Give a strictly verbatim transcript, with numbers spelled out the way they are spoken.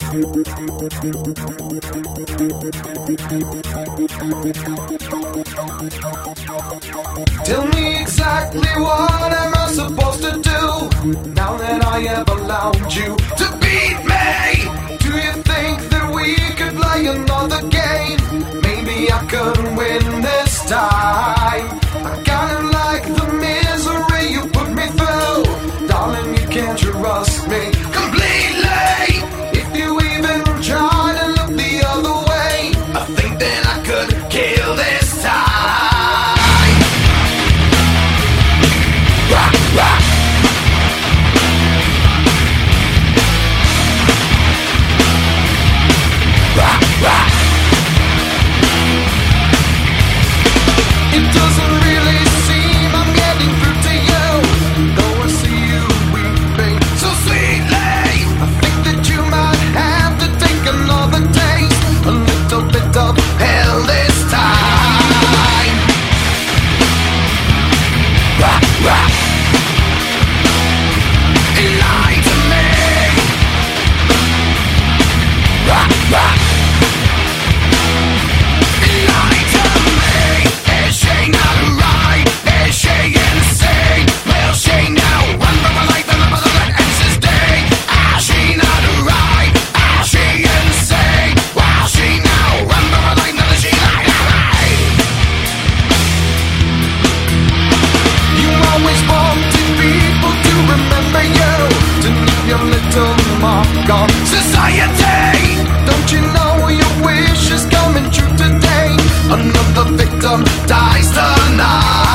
Tell me exactly what am I supposed to do now that I have allowed you to beat me? Do you think that we could play another game? Maybe I could win this time. I kinda like the misery you put me through. Darling, you can't trust me completely. If you even try to look the other way, I think that I could kill this time. Rock, rock. Rock, rock. It doesn't really seem I'm getting through to you, though I see you weeping so sweetly. I think that you might have to take another taste, a little bit of hell this time. Rock, rock. Lie to me. Rock, rock. Lie to me. Is she not right? Is she insane? Will she now run for her life and live that ends this day? Is she not right? Is she insane? Will she now run for her life? Now that she lied? You always wanted people to remember you, to leave your little mark on society. Don't you know your wish is coming true today? Another victim dies tonight.